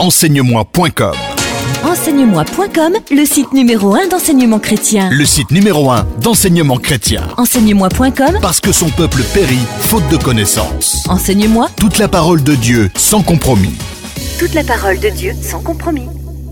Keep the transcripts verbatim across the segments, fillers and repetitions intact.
enseignemoi point com. enseignemoi point com, le site numéro un d'enseignement chrétien. Le site numéro un d'enseignement chrétien. enseignemoi point com, Parce que son peuple périt faute de connaissance. Enseigne-moi Toute la parole de Dieu sans compromis. toute la parole de Dieu sans compromis.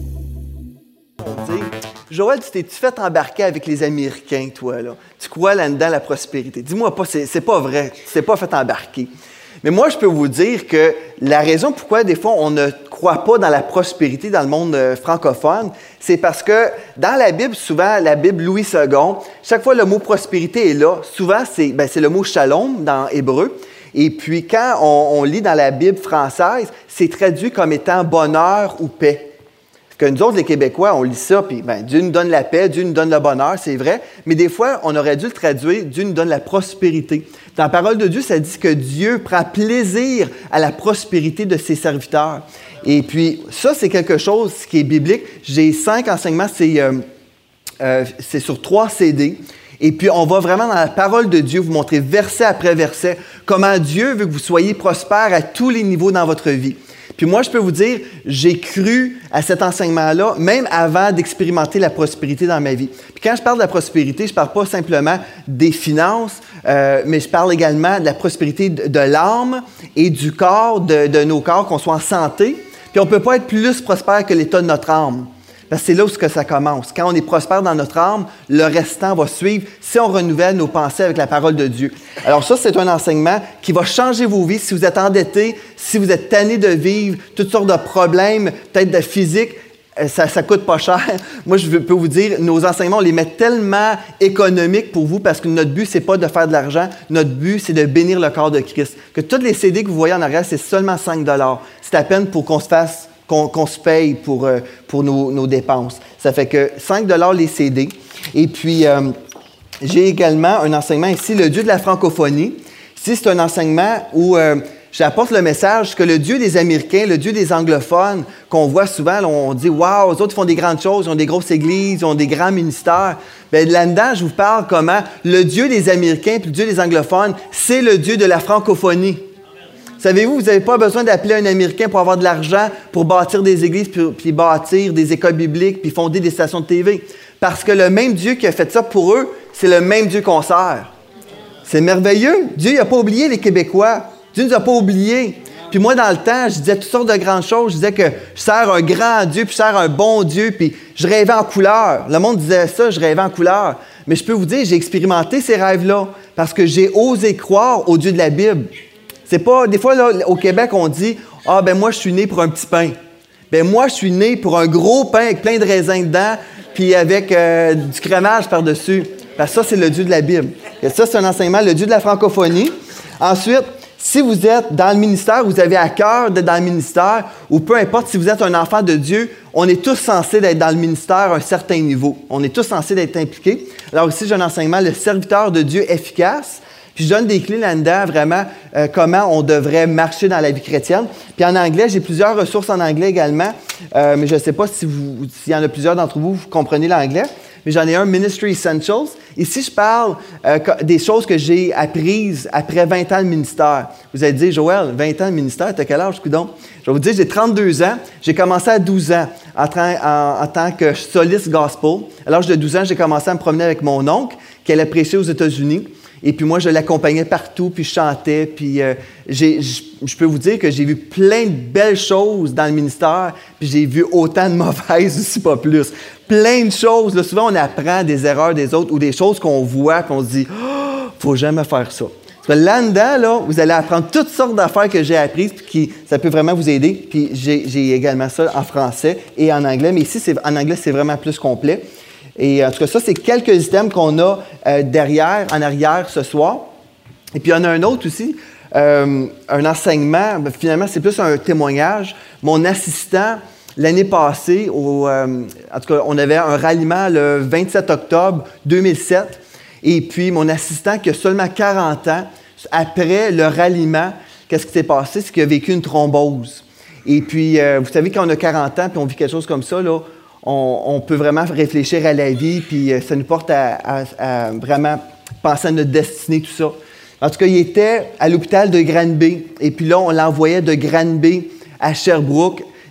Joël, tu t'es-tu fait embarquer avec les Américains, toi, là? Tu crois là-dedans la prospérité? Dis-moi pas, c'est, c'est pas vrai. Tu t'es pas fait embarquer. Mais moi, je peux vous dire que la raison pourquoi, des fois, on ne croit pas dans la prospérité dans le monde euh, francophone, c'est parce que dans la Bible, souvent, la Bible Louis second, chaque fois le mot prospérité est là. Souvent, c'est, ben, c'est le mot shalom dans hébreu. Et puis, quand on, on lit dans la Bible française, c'est traduit comme étant bonheur ou paix. Parce que nous autres, les Québécois, on lit ça, puis ben, Dieu nous donne la paix, Dieu nous donne le bonheur, c'est vrai. Mais des fois, on aurait dû le traduire, Dieu nous donne la prospérité. Dans la parole de Dieu, ça dit que Dieu prend plaisir à la prospérité de ses serviteurs. Et puis, ça, c'est quelque chose qui est biblique. J'ai cinq enseignements, c'est, euh, euh, c'est sur trois C D. Et puis, on va vraiment dans la parole de Dieu vous montrer verset après verset comment Dieu veut que vous soyez prospères à tous les niveaux dans votre vie. Puis moi, je peux vous dire, j'ai cru à cet enseignement-là, même avant d'expérimenter la prospérité dans ma vie. Puis quand je parle de la prospérité, je ne parle pas simplement des finances, euh, mais je parle également de la prospérité de, de l'âme et du corps, de, de nos corps, qu'on soit en santé. Puis on ne peut pas être plus prospère que l'état de notre âme. Parce que c'est là où que ça commence. Quand on est prospère dans notre âme, le restant va suivre si on renouvelle nos pensées avec la parole de Dieu. Alors ça, c'est un enseignement qui va changer vos vies. Si vous êtes endetté, si vous êtes tanné de vivre toutes sortes de problèmes, peut-être de physique, ça ne coûte pas cher. Moi, je peux vous dire, nos enseignements, on les met tellement économiques pour vous parce que notre but, ce n'est pas de faire de l'argent. Notre but, c'est de bénir le corps de Christ. Que tous les C D que vous voyez en arrière, c'est seulement cinq dollars. C'est à peine pour qu'on se fasse Qu'on, qu'on se paye pour, euh, pour nos, nos dépenses. Ça fait que cinq dollars les C D. Et puis, euh, j'ai également un enseignement ici, le Dieu de la francophonie. Ici, c'est un enseignement où euh, j'apporte le message que le Dieu des Américains, le Dieu des anglophones, qu'on voit souvent, là, on dit « Wow, eux autres font des grandes choses, ils ont des grosses églises, ils ont des grands ministères. » Bien, là-dedans, je vous parle comment le Dieu des Américains puis le Dieu des anglophones, c'est le Dieu de la francophonie. Savez-vous, vous n'avez pas besoin d'appeler un Américain pour avoir de l'argent, pour bâtir des églises, puis, puis bâtir des écoles bibliques, puis fonder des stations de T V. Parce que le même Dieu qui a fait ça pour eux, c'est le même Dieu qu'on sert. C'est merveilleux. Dieu n'a pas oublié les Québécois. Dieu ne nous a pas oubliés. Puis moi, dans le temps, je disais toutes sortes de grandes choses. Je disais que je sers un grand Dieu, puis je sers un bon Dieu, puis je rêvais en couleur. Le monde disait ça, je rêvais en couleur. Mais je peux vous dire, j'ai expérimenté ces rêves-là parce que j'ai osé croire au Dieu de la Bible. C'est pas, des fois, là, au Québec, on dit « Ah, ben moi, je suis né pour un petit pain. » Ben moi, je suis né pour un gros pain avec plein de raisins dedans, puis avec euh, du crémage par-dessus. Parce que ça, c'est le Dieu de la Bible. Et ça, c'est un enseignement, le Dieu de la francophonie. Ensuite, si vous êtes dans le ministère, vous avez à cœur d'être dans le ministère, ou peu importe si vous êtes un enfant de Dieu, on est tous censés d'être dans le ministère à un certain niveau. On est tous censés d'être impliqués. Alors ici, j'ai un enseignement, le serviteur de Dieu efficace. Puis je donne des clés là-dedans, vraiment, euh, comment on devrait marcher dans la vie chrétienne. Puis en anglais, j'ai plusieurs ressources en anglais également, euh, mais je ne sais pas si vous, s'il y en a plusieurs d'entre vous, vous comprenez l'anglais, mais j'en ai un, Ministry Essentials. Ici, je parle euh, des choses que j'ai apprises après vingt ans de ministère. Vous allez dire, Joël, vingt ans de ministère, t'as quel âge, coudonc? Je vais vous dire, j'ai trente-deux ans. J'ai commencé à douze ans en, tra- en, en tant que soliste gospel. À l'âge de douze ans, j'ai commencé à me promener avec mon oncle, qui allait prêcher aux États-Unis. Et puis moi, je l'accompagnais partout, puis je chantais. Puis euh, j'ai, je peux vous dire que j'ai vu plein de belles choses dans le ministère, puis j'ai vu autant de mauvaises aussi, pas plus. Plein de choses. Là, souvent, on apprend des erreurs des autres ou des choses qu'on voit, qu'on se dit « Oh, faut jamais faire ça ». Parce que là-dedans, là, vous allez apprendre toutes sortes d'affaires que j'ai apprises, puis qui, ça peut vraiment vous aider. Puis j'ai, j'ai également ça en français et en anglais. Mais ici, c'est, en anglais, c'est vraiment plus complet. Et en tout cas, ça, c'est quelques items qu'on a euh, derrière, en arrière ce soir. Et puis, il y en a un autre aussi, euh, un enseignement. Ben, finalement, c'est plus un témoignage. Mon assistant, l'année passée, au, euh, en tout cas, on avait un ralliement le vingt-sept octobre deux mille sept. Et puis, mon assistant, qui a seulement quarante ans, après le ralliement, qu'est-ce qui s'est passé? C'est qu'il a vécu une thrombose. Et puis, euh, vous savez, quand on a quarante ans, puis on vit quelque chose comme ça, là, On, on peut vraiment réfléchir à la vie, puis euh, ça nous porte à, à, à vraiment penser à notre destinée, tout ça. En tout cas, il était à l'hôpital de Granby, et puis là, on l'envoyait de Granby à Sherbrooke.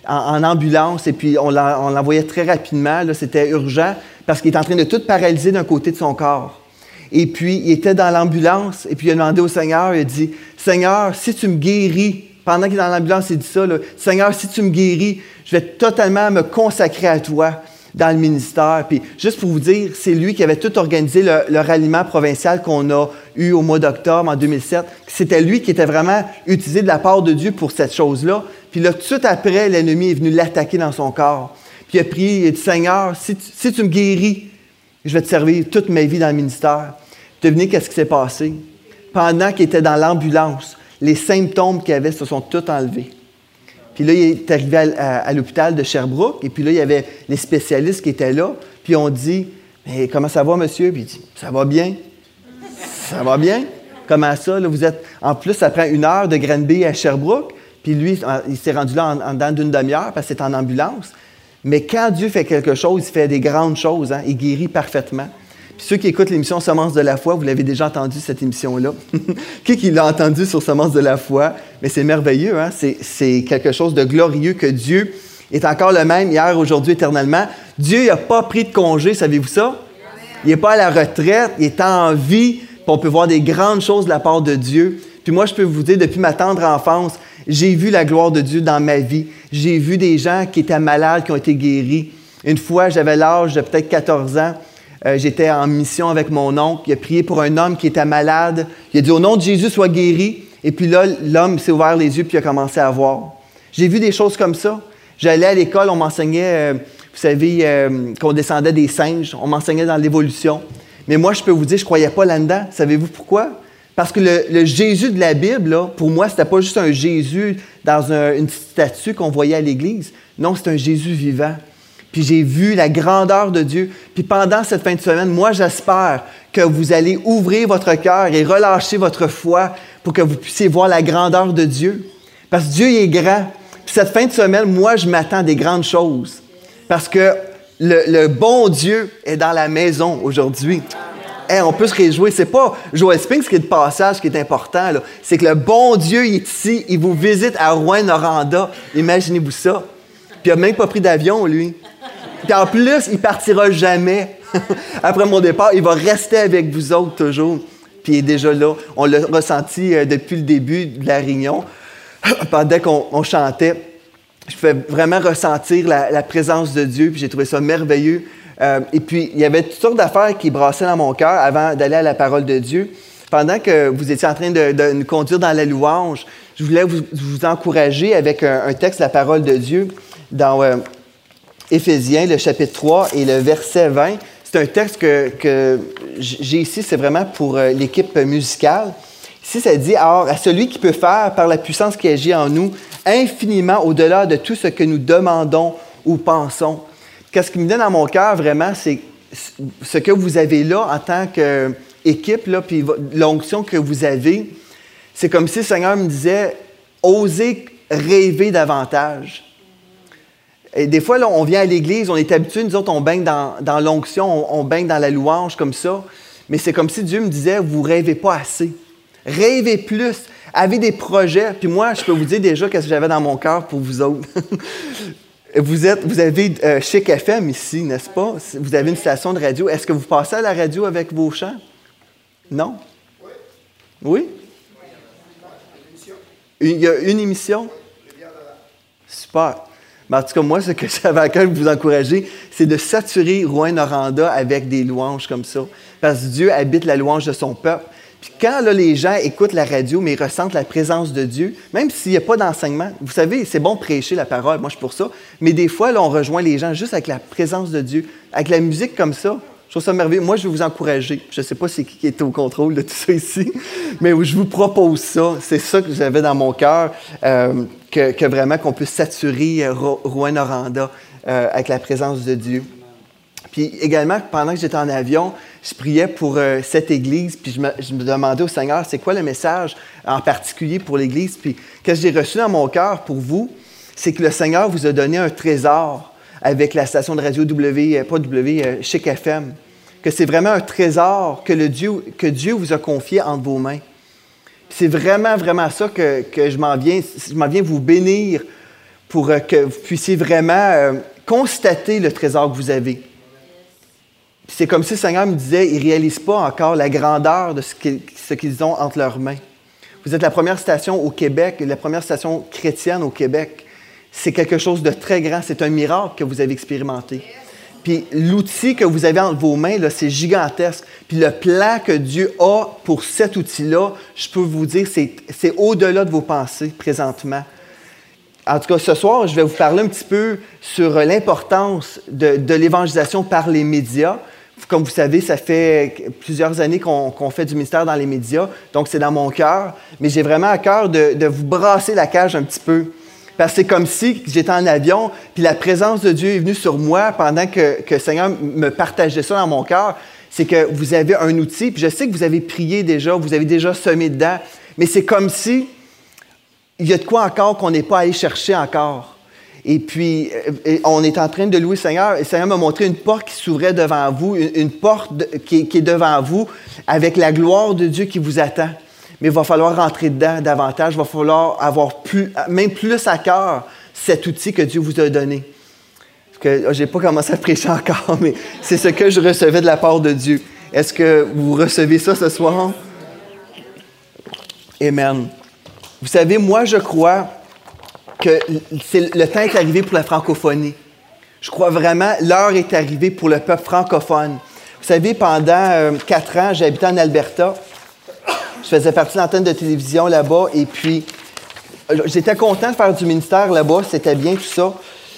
en, en ambulance et puis on, l'en, on l'envoyait très rapidement. Là, c'était urgent parce qu'il était en train de tout paralyser d'un côté de son corps. Et puis, il était dans l'ambulance et puis il a demandé au Seigneur, il a dit « Seigneur, si tu me guéris, pendant qu'il est dans l'ambulance, il dit ça, là, « Seigneur, si tu me guéris, je vais totalement me consacrer à toi dans le ministère. » Puis, juste pour vous dire, c'est lui qui avait tout organisé le, le ralliement provincial qu'on a eu au mois d'octobre en deux mille sept. C'était lui qui était vraiment utilisé de la part de Dieu pour cette chose-là. Puis là, tout de suite après, l'ennemi est venu l'attaquer dans son corps. Puis il a prié, il a dit « Seigneur, si tu, si tu me guéris, je vais te servir toute ma vie dans le ministère. » Devinez qu'est-ce qui s'est passé? Pendant qu'il était dans l'ambulance, les symptômes qu'il avait se sont tous enlevés. Puis là, il est arrivé à, à, à l'hôpital de Sherbrooke, et puis là, il y avait les spécialistes qui étaient là, puis on dit « Mais comment ça va, monsieur? » Puis il dit « Ça va bien. »« Ça va bien? Comment ça? Là, vous êtes... » En plus, ça prend une heure de Granby à Sherbrooke, puis lui, il s'est rendu là en, en dedans d'une demi-heure parce que c'est en ambulance. Mais quand Dieu fait quelque chose, il fait des grandes choses, hein? Il guérit parfaitement. Puis ceux qui écoutent l'émission Semences de la foi, vous l'avez déjà entendu, cette émission-là. Qui qui l'a entendu sur Semences de la foi? Mais c'est merveilleux, hein? C'est, c'est quelque chose de glorieux que Dieu est encore le même hier, aujourd'hui, éternellement. Dieu n'a pas pris de congé, savez-vous ça? Il n'est pas à la retraite, il est en vie, puis on peut voir des grandes choses de la part de Dieu. Puis moi, je peux vous dire, depuis ma tendre enfance, j'ai vu la gloire de Dieu dans ma vie. J'ai vu des gens qui étaient malades, qui ont été guéris. Une fois, j'avais l'âge de peut-être quatorze ans. Euh, j'étais en mission avec mon oncle. Il a prié pour un homme qui était malade. Il a dit « Au nom de Jésus, sois guéri. » Et puis là, l'homme s'est ouvert les yeux puis il a commencé à voir. J'ai vu des choses comme ça. J'allais à l'école, on m'enseignait, euh, vous savez, euh, qu'on descendait des singes. On m'enseignait dans l'évolution. Mais moi, je peux vous dire, je ne croyais pas là-dedans. Savez-vous pourquoi? Parce que le, le Jésus de la Bible, là, pour moi, ce n'était pas juste un Jésus dans un, une statue qu'on voyait à l'Église. Non, c'est un Jésus vivant. Puis j'ai vu la grandeur de Dieu. Puis pendant cette fin de semaine, moi, j'espère que vous allez ouvrir votre cœur et relâcher votre foi pour que vous puissiez voir la grandeur de Dieu. Parce que Dieu il est grand. Puis cette fin de semaine, moi, je m'attends à des grandes choses. Parce que le, le bon Dieu est dans la maison aujourd'hui. Hey, on peut se réjouir. C'est pas Joël Spinks qui est de passage qui est important. Là. C'est que le bon Dieu il est ici. Il vous visite à Rouyn-Noranda. Imaginez-vous ça. Puis il n'a même pas pris d'avion, lui. Puis en plus, il ne partira jamais. Après mon départ, il va rester avec vous autres toujours. Puis il est déjà là. On l'a ressenti euh, depuis le début de la réunion. Pendant qu'on on chantait, je pouvais vraiment ressentir la, la présence de Dieu. Puis j'ai trouvé ça merveilleux. Euh, et puis, il y avait toutes sortes d'affaires qui brassaient dans mon cœur avant d'aller à la parole de Dieu. Pendant que vous étiez en train de, de nous conduire dans la louange, je voulais vous, vous encourager avec un, un texte de la parole de Dieu dans euh, Éphésiens, le chapitre trois et le verset vingt. C'est un texte que, que j'ai ici, c'est vraiment pour euh, l'équipe musicale. Ici, ça dit « Alors, à celui qui peut faire, par la puissance qui agit en nous, infiniment au-delà de tout ce que nous demandons ou pensons. » Qu'est-ce qui me donne dans mon cœur, vraiment, c'est ce que vous avez là en tant qu'équipe, là, puis l'onction que vous avez. C'est comme si le Seigneur me disait « Osez rêver davantage. » Et des fois, là, on vient à l'Église, on est habitué, nous autres, on baigne dans, dans l'onction, on, on baigne dans la louange comme ça. Mais c'est comme si Dieu me disait, vous ne rêvez pas assez. Rêvez plus. Avez des projets. Puis moi, je peux vous dire déjà qu'est-ce que j'avais dans mon cœur pour vous autres. vous, êtes, vous avez euh, Chic F M ici, n'est-ce pas? Vous avez une station de radio. Est-ce que vous passez à la radio avec vos chants? Non? Oui? Il y a une émission? Super. Mais en tout cas, moi, ce que j'avais à cœur de vous encourager, c'est de saturer Rouyn-Noranda avec des louanges comme ça. Parce que Dieu habite la louange de son peuple. Puis quand là, les gens écoutent la radio, mais ils ressentent la présence de Dieu, même s'il n'y a pas d'enseignement, vous savez, c'est bon de prêcher la parole, moi je suis pour ça, mais des fois, là, on rejoint les gens juste avec la présence de Dieu, avec la musique comme ça. Je trouve ça merveilleux. Moi, je vais vous encourager. Je ne sais pas c'est qui qui est au contrôle de tout ça ici, mais je vous propose ça. C'est ça que j'avais dans mon cœur, euh, que, que vraiment qu'on puisse saturer euh, Rouyn-Noranda euh, avec la présence de Dieu. Puis également, pendant que j'étais en avion, je priais pour euh, cette Église, puis je me, je me demandais au Seigneur, c'est quoi le message en particulier pour l'Église? Puis qu'est-ce que j'ai reçu dans mon cœur pour vous, c'est que le Seigneur vous a donné un trésor avec la station de radio W, pas W, euh, Chic F M, que c'est vraiment un trésor que, le Dieu, que Dieu vous a confié entre vos mains. Puis c'est vraiment, vraiment ça que, que je m'en viens, je m'en viens vous bénir pour euh, que vous puissiez vraiment euh, constater le trésor que vous avez. Puis c'est comme si le Seigneur me disait, ils ne réalisent pas encore la grandeur de ce qu'ils, ce qu'ils ont entre leurs mains. Vous êtes la première station au Québec, la première station chrétienne au Québec. C'est quelque chose de très grand, c'est un miracle que vous avez expérimenté. Puis l'outil que vous avez entre vos mains, là, c'est gigantesque. Puis le plan que Dieu a pour cet outil-là, je peux vous dire, c'est, c'est au-delà de vos pensées présentement. En tout cas, ce soir, je vais vous parler un petit peu sur l'importance de, de l'évangélisation par les médias. Comme vous savez, ça fait plusieurs années qu'on, qu'on fait du ministère dans les médias, donc c'est dans mon cœur. Mais j'ai vraiment à cœur de, de vous brasser la cage un petit peu. Parce que c'est comme si j'étais en avion, puis la présence de Dieu est venue sur moi pendant que, que le Seigneur me partageait ça dans mon cœur. C'est que vous avez un outil, puis je sais que vous avez prié déjà, vous avez déjà semé dedans, mais c'est comme si il y a de quoi encore qu'on n'est pas allé chercher encore. Et puis, on est en train de louer le Seigneur, et le Seigneur m'a montré une porte qui s'ouvrait devant vous, une, une porte de, qui, qui est devant vous, avec la gloire de Dieu qui vous attend. Mais il va falloir rentrer dedans davantage, il va falloir avoir plus, même plus à cœur cet outil que Dieu vous a donné. Je n'ai pas commencé à prêcher encore, mais c'est ce que je recevais de la part de Dieu. Est-ce que vous recevez ça ce soir? Amen. Vous savez, moi, je crois que c'est, le temps est arrivé pour la francophonie. Je crois vraiment l'heure est arrivée pour le peuple francophone. Vous savez, pendant euh, quatre ans, j'ai habité en Alberta. Je faisais partie de l'antenne de télévision là-bas et puis j'étais content de faire du ministère là-bas, c'était bien tout ça.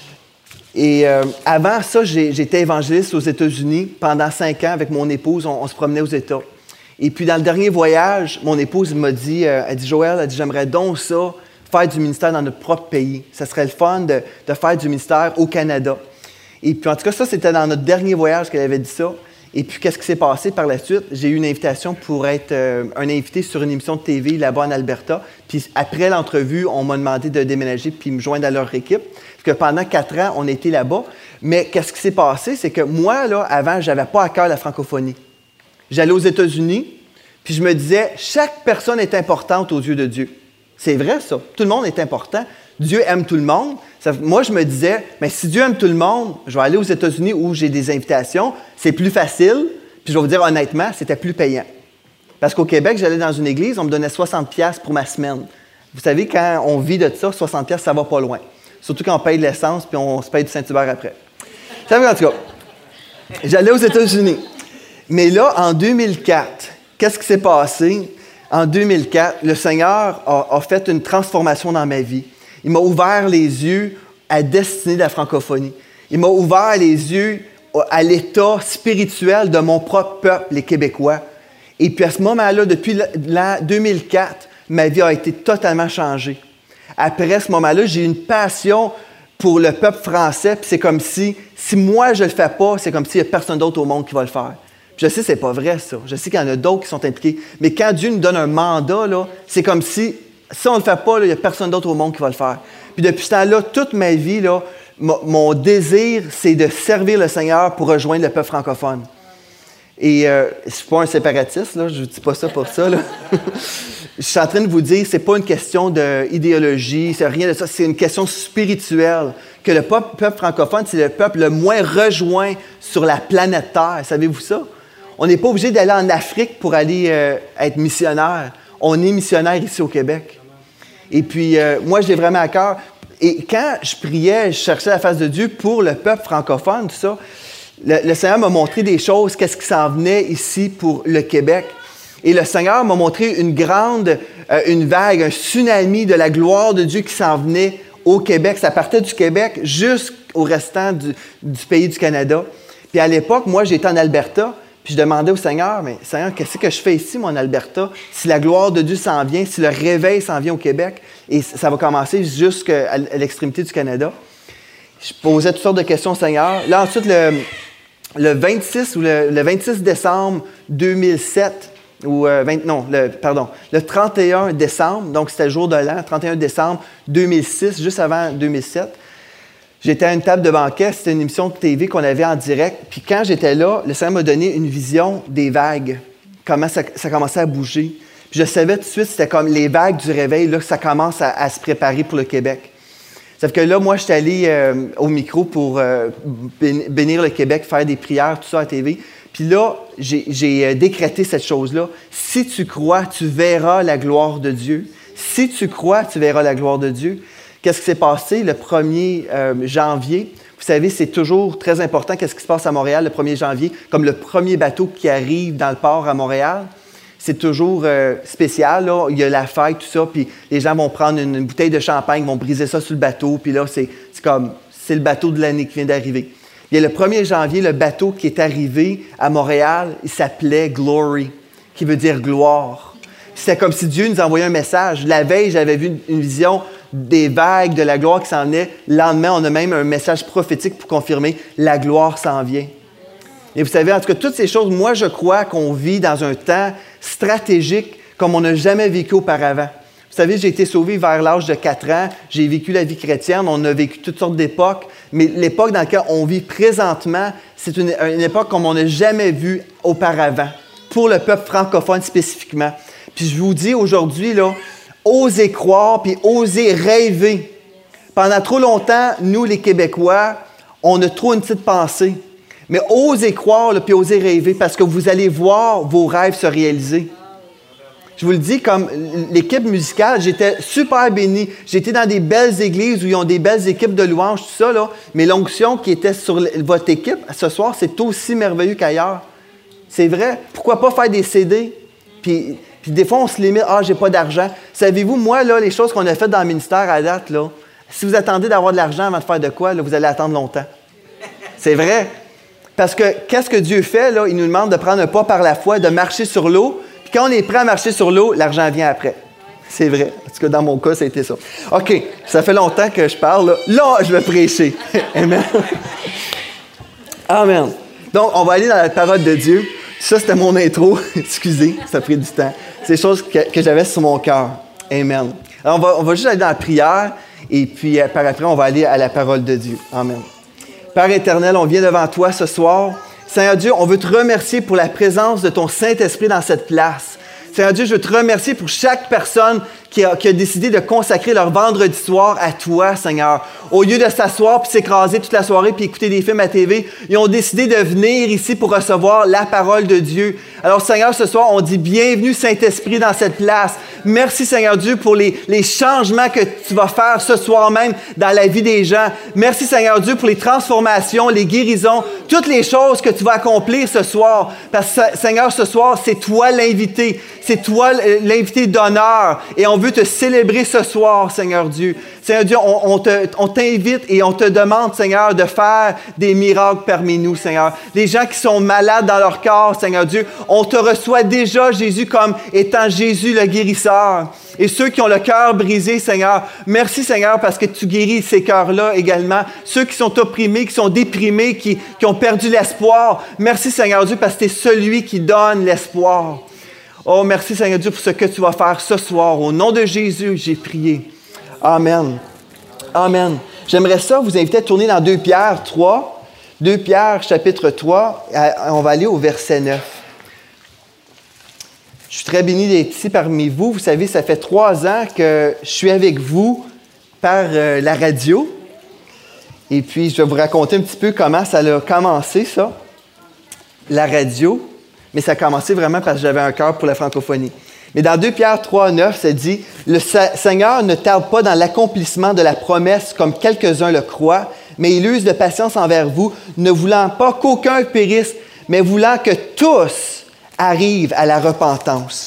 Et euh, avant ça, j'ai, j'étais évangéliste aux États-Unis pendant cinq ans avec mon épouse, on, on se promenait aux États. Et puis dans le dernier voyage, mon épouse m'a dit, euh, elle dit « Joël, elle dit, j'aimerais donc ça, faire du ministère dans notre propre pays. Ça serait le fun de, de faire du ministère au Canada. » Et puis en tout cas, ça, c'était dans notre dernier voyage qu'elle avait dit ça. Et puis, qu'est-ce qui s'est passé par la suite? J'ai eu une invitation pour être euh, un invité sur une émission de T V là-bas en Alberta. Puis, après l'entrevue, on m'a demandé de déménager puis me joindre à leur équipe. Parce que pendant quatre ans, on était là-bas. Mais qu'est-ce qui s'est passé? C'est que moi, là, avant, je n'avais pas à cœur la francophonie. J'allais aux États-Unis, puis je me disais, chaque personne est importante aux yeux de Dieu. C'est vrai, ça. Tout le monde est important. Dieu aime tout le monde. Ça, moi, je me disais, mais si Dieu aime tout le monde, je vais aller aux États-Unis où j'ai des invitations, c'est plus facile, puis je vais vous dire honnêtement, c'était plus payant. Parce qu'au Québec, j'allais dans une église, on me donnait soixante dollars pour ma semaine. Vous savez, quand on vit de ça, soixante dollars, ça va pas loin. Surtout quand on paye de l'essence, puis on se paye du Saint-Hubert après. Ça veut en tout cas, j'allais aux États-Unis. Mais là, en deux mille quatre, qu'est-ce qui s'est passé? En deux mille quatre, le Seigneur a, a fait une transformation dans ma vie. Il m'a ouvert les yeux à la destinée de la francophonie. Il m'a ouvert les yeux à l'état spirituel de mon propre peuple, les Québécois. Et puis à ce moment-là, depuis l'an deux mille quatre, ma vie a été totalement changée. Après ce moment-là, j'ai eu une passion pour le peuple français. Puis c'est comme si, si moi je ne le fais pas, c'est comme s'il n'y a personne d'autre au monde qui va le faire. Puis je sais que ce n'est pas vrai, ça. Je sais qu'il y en a d'autres qui sont impliqués. Mais quand Dieu nous donne un mandat, là, c'est comme si... Si on ne le fait pas, il n'y a personne d'autre au monde qui va le faire. Puis depuis ce temps-là, toute ma vie, là, m- mon désir, c'est de servir le Seigneur pour rejoindre le peuple francophone. Et euh, je ne suis pas un séparatiste, là, je ne dis pas ça pour ça. Là. Je suis en train de vous dire, ce n'est pas une question d'idéologie, c'est rien de ça, c'est une question spirituelle. Que le peuple, peuple francophone, c'est le peuple le moins rejoint sur la planète Terre. Savez-vous ça? On n'est pas obligé d'aller en Afrique pour aller euh, être missionnaire. On est missionnaire ici au Québec. Et puis, euh, moi, je l'ai vraiment à cœur. Et quand je priais, je cherchais la face de Dieu pour le peuple francophone, tout ça, le, le Seigneur m'a montré des choses, qu'est-ce qui s'en venait ici pour le Québec. Et le Seigneur m'a montré une grande, euh, une vague, un tsunami de la gloire de Dieu qui s'en venait au Québec. Ça partait du Québec jusqu'au restant du, du pays du Canada. Puis à l'époque, moi, j'étais en Alberta. Puis je demandais au Seigneur, mais Seigneur, qu'est-ce que je fais ici, moi, en Alberta, si la gloire de Dieu s'en vient, si le réveil s'en vient au Québec, et ça va commencer jusqu'à l'extrémité du Canada. Je posais toutes sortes de questions au Seigneur. Là, ensuite, le, le vingt-six ou le, le vingt-six décembre deux mille sept, ou euh, vingt, non, le, pardon, le trente et un décembre, donc c'était le jour de l'an, trente et un décembre deux mille six, juste avant deux mille sept, j'étais à une table de banquet, c'était une émission de T V qu'on avait en direct. Puis quand j'étais là, le Seigneur m'a donné une vision des vagues, comment ça, ça commençait à bouger. Puis je savais tout de suite, c'était comme les vagues du réveil, là, que ça commence à, à se préparer pour le Québec. Vous Sauf que là, moi, je suis allé euh, au micro pour euh, bénir le Québec, faire des prières, tout ça à T V. Puis là, j'ai, j'ai décrété cette chose-là. Si tu crois, tu verras la gloire de Dieu. Si tu crois, tu verras la gloire de Dieu. Qu'est-ce qui s'est passé le premier euh, janvier? Vous savez, c'est toujours très important qu'est-ce qui se passe à Montréal le premier janvier, comme le premier bateau qui arrive dans le port à Montréal. C'est toujours euh, spécial, là. Il y a la fête, tout ça, puis les gens vont prendre une, une bouteille de champagne, vont briser ça sur le bateau, puis là, c'est, c'est comme, c'est le bateau de l'année qui vient d'arriver. Il y a le premier janvier, le bateau qui est arrivé à Montréal, il s'appelait Glory, qui veut dire gloire. C'était comme si Dieu nous envoyait un message. La veille, j'avais vu une, une vision des vagues de la gloire qui s'en venaient. Le lendemain, on a même un message prophétique pour confirmer la gloire s'en vient. Et vous savez, en tout cas, toutes ces choses, moi, je crois qu'on vit dans un temps stratégique comme on n'a jamais vécu auparavant. Vous savez, j'ai été sauvé vers l'âge de quatre ans. J'ai vécu la vie chrétienne. On a vécu toutes sortes d'époques. Mais l'époque dans laquelle on vit présentement, c'est une, une époque comme on n'a jamais vu auparavant, pour le peuple francophone spécifiquement. Puis je vous dis aujourd'hui, là, osez croire puis osez rêver. Pendant trop longtemps, nous, les Québécois, on a trop une petite pensée. Mais osez croire là, puis osez rêver parce que vous allez voir vos rêves se réaliser. Je vous le dis, comme l'équipe musicale, j'étais super béni. J'étais dans des belles églises où ils ont des belles équipes de louanges, tout ça, là. Mais l'onction qui était sur votre équipe ce soir, c'est aussi merveilleux qu'ailleurs. C'est vrai. Pourquoi pas faire des C D? Puis, puis des fois, on se limite. Ah, j'ai pas d'argent. Savez-vous, moi, là, les choses qu'on a faites dans le ministère à date, là, si vous attendez d'avoir de l'argent avant de faire de quoi, là, vous allez attendre longtemps. C'est vrai. Parce que qu'est-ce que Dieu fait, là? Il nous demande de prendre un pas par la foi, de marcher sur l'eau. Puis quand on est prêt à marcher sur l'eau, l'argent vient après. C'est vrai. En tout cas, dans mon cas, ça a été ça. OK, ça fait longtemps que je parle. Là, là je vais prêcher. Amen. Amen. Donc, on va aller dans la parole de Dieu. Ça, c'était mon intro. Excusez, ça a pris du temps. C'est des choses que, que j'avais sur mon cœur. Amen. Alors, on va, on va juste aller dans la prière. Et puis, par après, on va aller à la parole de Dieu. Amen. Père éternel, on vient devant toi ce soir. Seigneur Dieu, on veut te remercier pour la présence de ton Saint-Esprit dans cette place. Seigneur Dieu, je veux te remercier pour chaque personne qui a, qui a décidé de consacrer leur vendredi soir à toi, Seigneur. Au lieu de s'asseoir puis s'écraser toute la soirée puis écouter des films à T V, ils ont décidé de venir ici pour recevoir la parole de Dieu. Alors, Seigneur, ce soir, on dit bienvenue, Saint-Esprit, dans cette place. Merci, Seigneur Dieu, pour les, les changements que tu vas faire ce soir même dans la vie des gens. Merci, Seigneur Dieu, pour les transformations, les guérisons, toutes les choses que tu vas accomplir ce soir. Parce que, Seigneur, ce soir, c'est toi l'invité. C'est toi l'invité d'honneur. Et on veut te célébrer ce soir, Seigneur Dieu. Seigneur Dieu, on, on, te, on t'invite et on te demande, Seigneur, de faire des miracles parmi nous, Seigneur. Les gens qui sont malades dans leur corps, Seigneur Dieu, on te reçoit déjà, Jésus, comme étant Jésus le guérisseur. Et ceux qui ont le cœur brisé, Seigneur, merci, Seigneur, parce que tu guéris ces cœurs-là également. Ceux qui sont opprimés, qui sont déprimés, qui, qui ont perdu l'espoir, merci, Seigneur Dieu, parce que tu es celui qui donne l'espoir. Oh, merci, Seigneur Dieu, pour ce que tu vas faire ce soir. Au nom de Jésus, j'ai prié. Amen. Amen. J'aimerais ça vous inviter à tourner dans deux Pierre trois. deux Pierre, chapitre trois. On va aller au verset neuf. Je suis très béni d'être ici parmi vous. Vous savez, ça fait trois ans que je suis avec vous par euh, la radio. Et puis, je vais vous raconter un petit peu comment ça a commencé, ça, la radio. Mais ça a commencé vraiment parce que j'avais un cœur pour la francophonie. Mais dans deux Pierre trois, neuf, ça dit « Le Seigneur ne tarde pas dans l'accomplissement de la promesse comme quelques-uns le croient, mais il use de patience envers vous, ne voulant pas qu'aucun périsse, mais voulant que tous arrivent à la repentance. »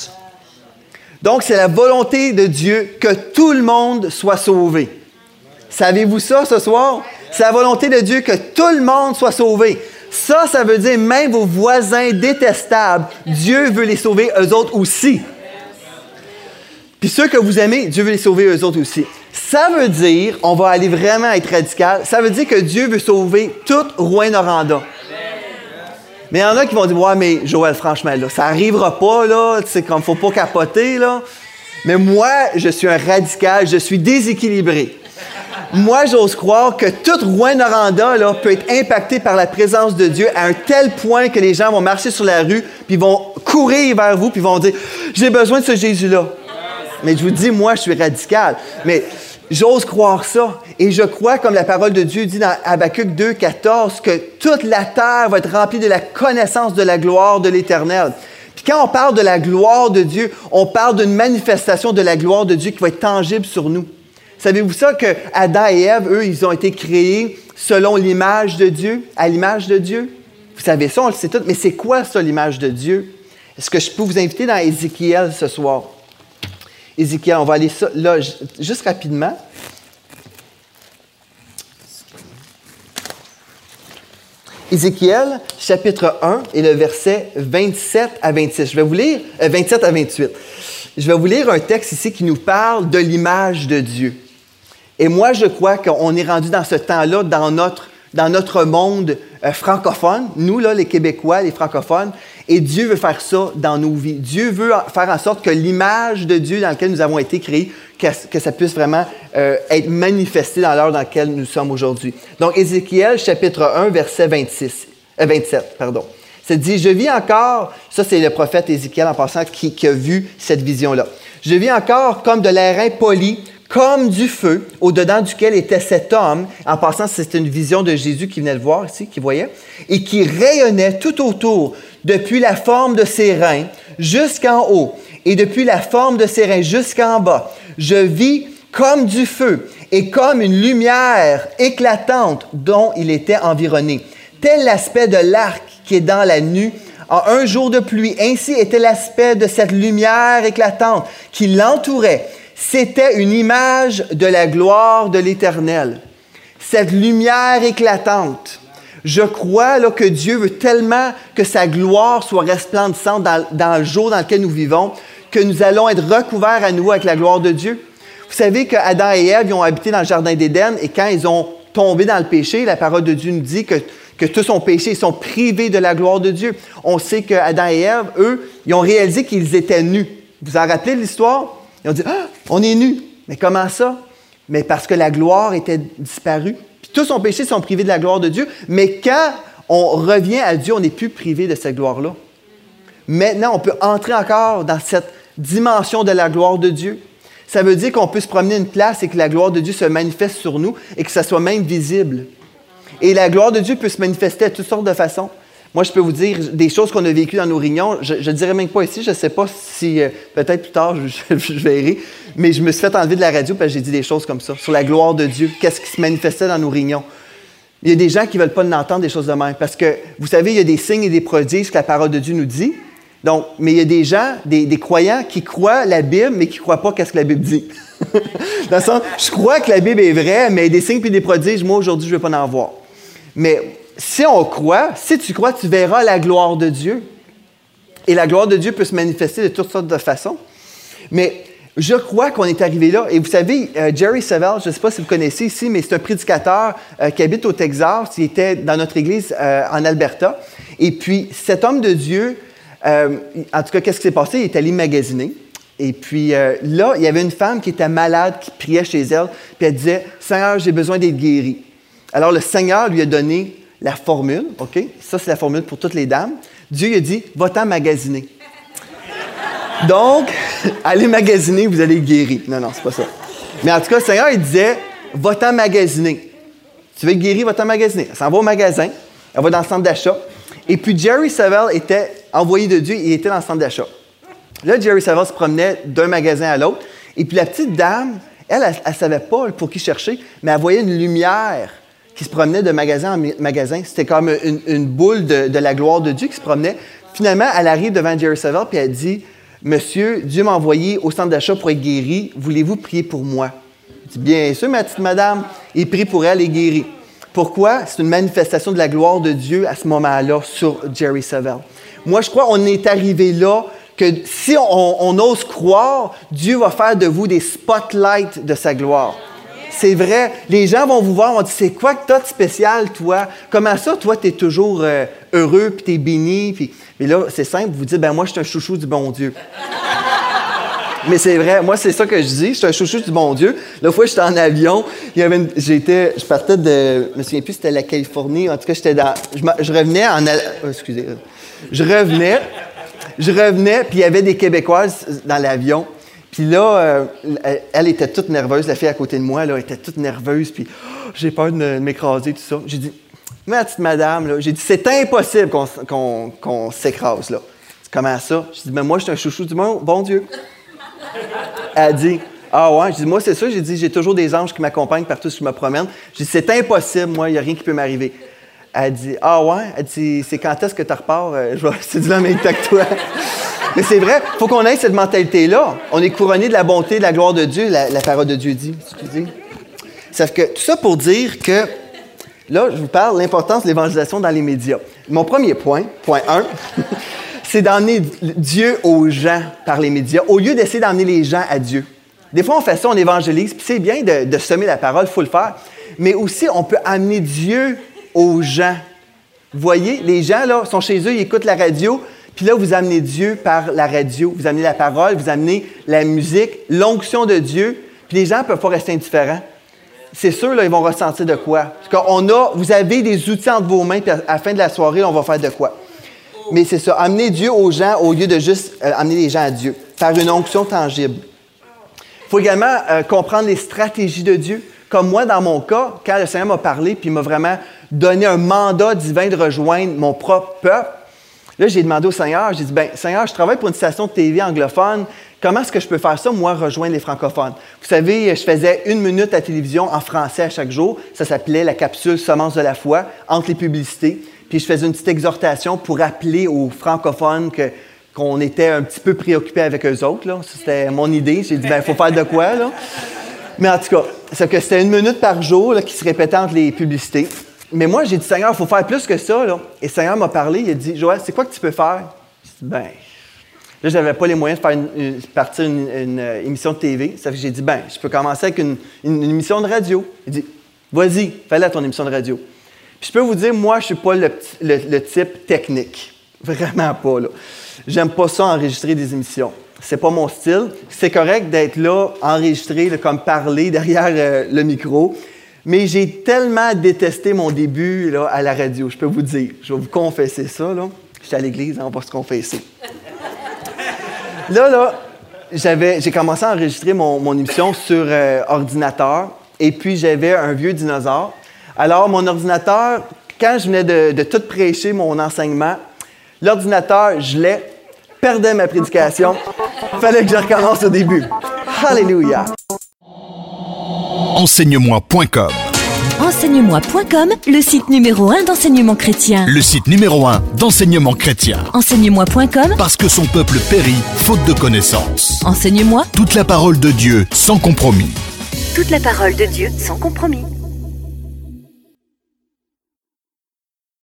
Donc, c'est la volonté de Dieu que tout le monde soit sauvé. Savez-vous ça ce soir? C'est la volonté de Dieu que tout le monde soit sauvé. Ça, ça veut dire même vos voisins détestables, Dieu veut les sauver eux autres aussi. Puis ceux que vous aimez, Dieu veut les sauver eux autres aussi. Ça veut dire, on va aller vraiment être radical, ça veut dire que Dieu veut sauver toute Rouyn-Noranda. Mais il y en a qui vont dire, ouais, mais Joël, franchement, là, ça n'arrivera pas, là, tu sais, comme faut pas capoter, là. Mais moi, je suis un radical, je suis déséquilibré. Moi, j'ose croire que toute Rouyn-Noranda là, peut être impactée par la présence de Dieu à un tel point que les gens vont marcher sur la rue, puis vont courir vers vous, puis vont dire « J'ai besoin de ce Jésus-là. » Mais je vous dis, moi, je suis radical. Mais J'ose croire ça. Et je crois, comme la parole de Dieu dit dans Habacuc deux, quatorze, que toute la terre va être remplie de la connaissance de la gloire de l'Éternel. Puis quand on parle de la gloire de Dieu, on parle d'une manifestation de la gloire de Dieu qui va être tangible sur nous. Savez-vous ça que Adam et Ève, eux, ils ont été créés selon l'image de Dieu, à l'image de Dieu? Vous savez ça, on le sait tout, mais c'est quoi ça, l'image de Dieu? Est-ce que je peux vous inviter dans Ézéchiel ce soir? Ézéchiel, on va aller ça, là, juste rapidement. Ézéchiel, chapitre un, et le verset vingt-sept à vingt-six. Je vais vous lire, euh, vingt-sept à vingt-huit. Je vais vous lire un texte ici qui nous parle de l'image de Dieu. Et moi, je crois qu'on est rendu dans ce temps-là, dans notre, dans notre monde euh, francophone, nous, là, les Québécois, les francophones, et Dieu veut faire ça dans nos vies. Dieu veut faire en sorte que l'image de Dieu dans laquelle nous avons été créés, que, que ça puisse vraiment euh, être manifesté dans l'heure dans laquelle nous sommes aujourd'hui. Donc, Ézéchiel, chapitre un, verset vingt-six, euh, vingt-sept, pardon. Ça dit, « Je vis encore... » Ça, c'est le prophète Ézéchiel, en passant, qui, qui a vu cette vision-là. « Je vis encore comme de l'airain poli, comme du feu, au-dedans duquel était cet homme. » En passant, c'est une vision de Jésus qui venait le voir ici, qui voyait. « Et qui rayonnait tout autour, depuis la forme de ses reins jusqu'en haut, et depuis la forme de ses reins jusqu'en bas. Je vis comme du feu, et comme une lumière éclatante dont il était environné. Tel l'aspect de l'arc qui est dans la nue en un jour de pluie. Ainsi était l'aspect de cette lumière éclatante qui l'entourait. C'était une image de la gloire de l'Éternel. Cette lumière éclatante. Je crois là, que Dieu veut tellement que sa gloire soit resplendissante dans, dans le jour dans lequel nous vivons, que nous allons être recouverts à nouveau avec la gloire de Dieu. Vous savez qu'Adam et Ève ils ont habité dans le jardin d'Éden et quand ils ont tombé dans le péché, la parole de Dieu nous dit que que tous ont péché, ils sont privés de la gloire de Dieu. On sait qu'Adam et Ève, eux, ils ont réalisé qu'ils étaient nus. Vous vous en rappelez de l'histoire? Ils ont dit, « Ah, on est nus. » Mais comment ça? Mais parce que la gloire était disparue. Puis tous ont péché, ils sont privés de la gloire de Dieu. Mais quand on revient à Dieu, on n'est plus privé de cette gloire-là. Maintenant, on peut entrer encore dans cette dimension de la gloire de Dieu. Ça veut dire qu'on peut se promener une place et que la gloire de Dieu se manifeste sur nous et que ça soit même visible. Et la gloire de Dieu peut se manifester à toutes sortes de façons. Moi, je peux vous dire des choses qu'on a vécues dans nos réunions. Je ne dirais même pas ici. Je ne sais pas si, euh, peut-être plus tard, je, je, je verrai. Mais je me suis fait enlever de la radio parce que j'ai dit des choses comme ça, sur la gloire de Dieu. Qu'est-ce qui se manifestait dans nos réunions? Il y a des gens qui ne veulent pas l'entendre, des choses de même. Parce que, vous savez, il y a des signes et des prodiges que la parole de Dieu nous dit. Donc, mais il y a des gens, des, des croyants qui croient la Bible, mais qui ne croient pas qu'est-ce que la Bible dit. Dans le sens, je crois que la Bible est vraie, mais des signes et des prodiges, moi, aujourd'hui, je ne veux pas en voir. Mais si on croit, si tu crois, tu verras la gloire de Dieu. Et la gloire de Dieu peut se manifester de toutes sortes de façons. Mais je crois qu'on est arrivé là. Et vous savez, euh, Jerry Savelle, je ne sais pas si vous connaissez ici, mais c'est un prédicateur euh, qui habite au Texas. Il était dans notre église euh, en Alberta. Et puis, cet homme de Dieu, euh, en tout cas, qu'est-ce qui s'est passé? Il est allé magasiner. Et puis euh, là, il y avait une femme qui était malade, qui priait chez elle. Puis elle disait, « Seigneur, j'ai besoin d'être guérie. » Alors, le Seigneur lui a donné la formule, OK? Ça, c'est la formule pour toutes les dames. Dieu lui a dit, va-t'en magasiner. Donc, allez magasiner, vous allez être guéri. Non, non, c'est pas ça. Mais en tout cas, le Seigneur, il disait, va-t'en magasiner. Tu veux être guéri, va-t'en magasiner. Elle s'en va au magasin, elle va dans le centre d'achat. Et puis, Jerry Savelle était envoyé de Dieu, il était dans le centre d'achat. Là, Jerry Savelle se promenait d'un magasin à l'autre. Et puis, la petite dame, elle, elle ne savait pas pour qui chercher, mais elle voyait une lumière qui se promenait de magasin en magasin. C'était comme une, une boule de, de la gloire de Dieu qui se promenait. Finalement, elle arrive devant Jerry Savelle puis elle dit, « Monsieur, Dieu m'a envoyé au centre d'achat pour être guéri. Voulez-vous prier pour moi? » Il dit, « Bien sûr, ma petite madame. » Il prie pour elle et guérit. Pourquoi? C'est une manifestation de la gloire de Dieu à ce moment-là sur Jerry Savelle. Moi, je crois qu'on est arrivé là que si on, on ose croire, Dieu va faire de vous des spotlights de sa gloire. C'est vrai. Les gens vont vous voir, vont dire, c'est quoi que t'as de spécial, toi? Comment ça, toi, t'es toujours euh, heureux, puis t'es béni? Puis... Mais là, c'est simple, vous dites, ben moi, je suis un chouchou du bon Dieu. Mais c'est vrai, moi, c'est ça que je dis, je suis un chouchou du bon Dieu. L'autre fois, j'étais en avion, il y avait une... j'étais, je partais de, je me souviens plus, c'était la Californie, en tout cas, j'étais dans, je, je revenais en, oh, excusez, je revenais, je revenais, puis il y avait des Québécoises dans l'avion. Puis Puis là, euh, elle, elle était toute nerveuse, la fille à côté de moi, là, était toute nerveuse, puis oh, j'ai peur de m'écraser, tout ça. J'ai dit, mais la petite madame, là, j'ai dit, c'est impossible qu'on, qu'on, qu'on s'écrase, là. Comment ça? J'ai dit, mais moi, je suis un chouchou du bon, bon Dieu. Elle a dit, ah ouais? J'ai dit, moi, c'est ça. J'ai dit, j'ai toujours des anges qui m'accompagnent partout où je me promène. J'ai dit, c'est impossible, moi, il n'y a rien qui peut m'arriver. Elle a dit, ah ouais? Elle dit, c'est quand est-ce que tu repars? Je vais étudier en même temps que toi. Mais c'est vrai, il faut qu'on ait cette mentalité-là. On est couronné de la bonté, de la gloire de Dieu, la, la parole de Dieu dit. Excusez. Sauf que tout ça pour dire que, là, je vous parle de l'importance de l'évangélisation dans les médias. Mon premier point, point un, c'est d'emmener Dieu aux gens par les médias, au lieu d'essayer d'emmener les gens à Dieu. Des fois, on fait ça, on évangélise, puis c'est bien de, de semer la parole, il faut le faire, mais aussi, on peut amener Dieu aux gens. Vous voyez, les gens, là, sont chez eux, ils écoutent la radio, puis là, vous amenez Dieu par la radio, vous amenez la parole, vous amenez la musique, l'onction de Dieu, puis les gens ne peuvent pas rester indifférents. C'est sûr, là, ils vont ressentir de quoi. Parce qu'on a, vous avez des outils entre vos mains, puis à la fin de la soirée, on va faire de quoi. Mais c'est ça, amener Dieu aux gens au lieu de juste euh, amener les gens à Dieu, par une onction tangible. Il faut également euh, comprendre les stratégies de Dieu. Comme moi, dans mon cas, quand le Seigneur m'a parlé, puis il m'a vraiment donné un mandat divin de rejoindre mon propre peuple, là, j'ai demandé au Seigneur, j'ai dit, bien, Seigneur, je travaille pour une station de T V anglophone, comment est-ce que je peux faire ça, moi, rejoindre les francophones? Vous savez, je faisais une minute à la télévision en français à chaque jour, ça s'appelait la capsule Semence de la foi, entre les publicités, puis je faisais une petite exhortation pour rappeler aux francophones que, qu'on était un petit peu préoccupés avec eux autres, là. C'était mon idée, j'ai dit, bien, il faut faire de quoi, là? Mais en tout cas, c'est que c'était une minute par jour là, qui se répétait entre les publicités. Mais moi, j'ai dit, Seigneur, il faut faire plus que ça. Là. Et le Seigneur m'a parlé, il a dit, Joël, c'est quoi que tu peux faire? J'ai dit, ben, là, je n'avais pas les moyens de faire une, une, partir une, une, une émission de T V. Ça fait que j'ai dit, ben, je peux commencer avec une, une, une émission de radio. Il dit, vas-y, fais-la ton émission de radio. Puis je peux vous dire, moi, je ne suis pas le, le, le type technique. Vraiment pas, là. J'aime pas ça, enregistrer des émissions. C'est pas mon style. C'est correct d'être là, enregistré, là, comme parler derrière euh, le micro. Mais j'ai tellement détesté mon début là, à la radio, je peux vous dire. Je vais vous confesser ça, là. J'étais à l'église, on va se confesser. Là, là, j'avais, j'ai commencé à enregistrer mon, mon émission sur euh, ordinateur. Et puis, j'avais un vieux dinosaure. Alors, mon ordinateur, quand je venais de, de tout prêcher mon enseignement, l'ordinateur gelait, perdait ma prédication. Fallait que je recommence au début. Alléluia! Enseigne-moi point com. Enseigne-moi point com, le site numéro un d'enseignement chrétien. Le site numéro un d'enseignement chrétien. Enseigne-moi point com, Parce que son peuple périt faute de connaissances. Enseigne-moi Toute la parole de Dieu sans compromis. toute la parole de Dieu sans compromis.